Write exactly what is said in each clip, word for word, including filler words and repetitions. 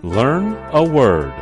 Learn a word.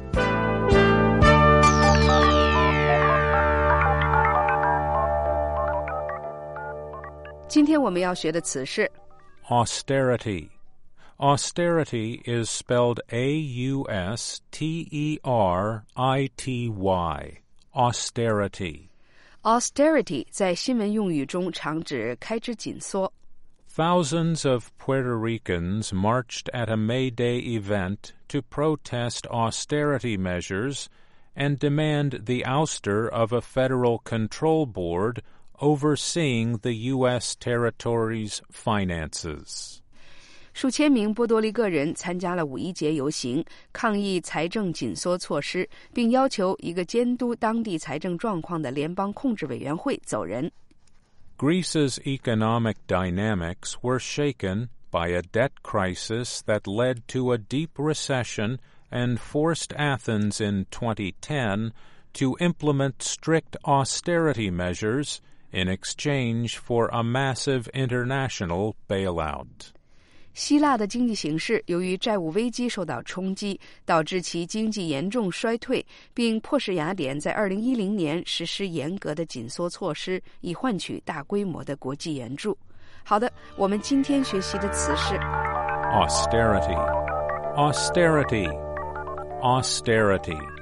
Today 今天我们要学的词是 Austerity. Austerity is spelled A U S T E R I T Y. Austerity. austerity 在新闻用语中常指开支紧缩。 Thousands of Puerto Ricans marched at a May Day event to protest austerity measures and demand the ouster of a federal control board overseeing the U S territory's finances. 数千名波多黎各人参加了五一节游行，抗议财政紧缩措施，并要求一个监督当地财政状况的联邦控制委员会走人。 Greece's economic dynamics were shaken by a debt crisis that led to a deep recession and forced Athens in twenty ten to implement strict austerity measures in exchange for a massive international bailout. 希腊的经济形势由于债务危机受到冲击，导致其经济严重衰退，并迫使雅典在二零一零年实施严格的紧缩措施，以换取大规模的国际援助。好的，我们今天学习的词是 Austerity. Austerity. Austerity.